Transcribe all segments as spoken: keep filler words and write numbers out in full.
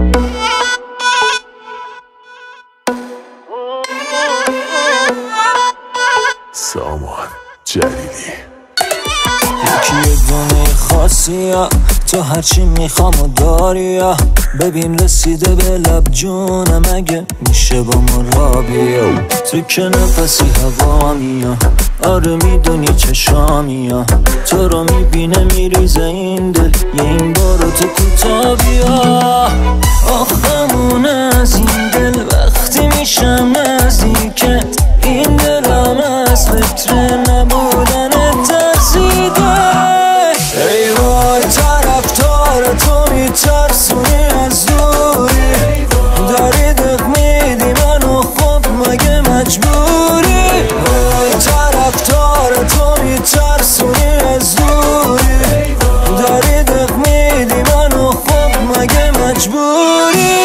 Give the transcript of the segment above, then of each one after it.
سامان جلیلی یکی یه دونه خاصی ها، تو هرچی میخوام و داری یا ببین رسیده به لب جونم، اگه میشه با ما را بیا تو که نفسی هوا میا، آره میدونی چشامی ها، تو رو میبینه میریزه این دل، یه این بارو تو کوتا بیا. آخمون از این دل وقتی میشم نزدیکت، این دلم از فکر نبودن ترسیده. ای وای طرفدار تو میترسونی از دوری، داری دق میدی منو خب مگه مجبوری؟ وای طرفدار تو میترسونی از دوری، داری دق میدی منو خب مگه مجبوری؟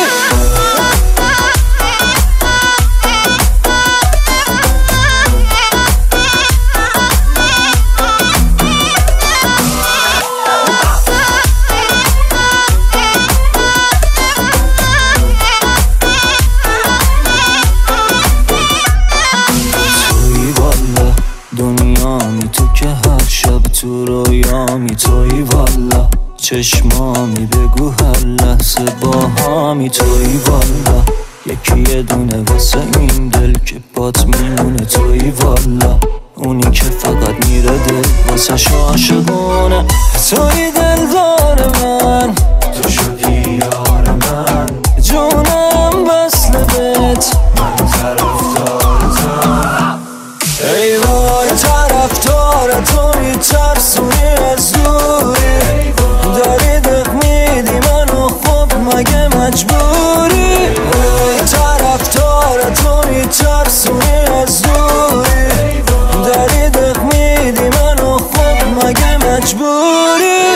دنیامی تو که هر شب تو رویامی، توی والا چشمامی بگو هر لحظه با هامی، توی والا یکی یه دونه واسه این دل که بات میمونه، توی والا اونی که فقط میره دل واسه عاشقونه. توی دلدار من، تو شدی یار من، جونم وصل بهت، من طرفدارتم. ای وای طرفدار تو میترسونی از دوری، داری دق میدی منو خب مگه مجبوری؟ ای طرفدار تو میترسونی از دوری، داری دق میدی منو خب مگه مجبوری؟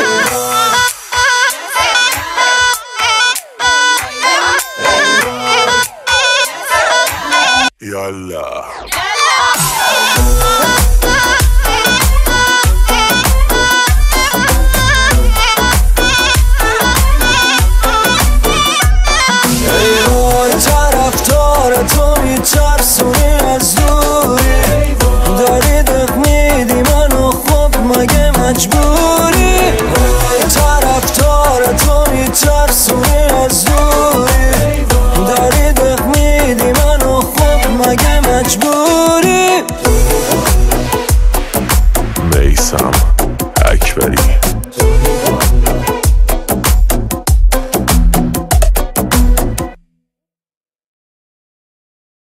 یالا تو میترسونی از دوری، داری دق میدی منو خب مگه مجبوری؟ طرفدار تو میترسونی از دوری.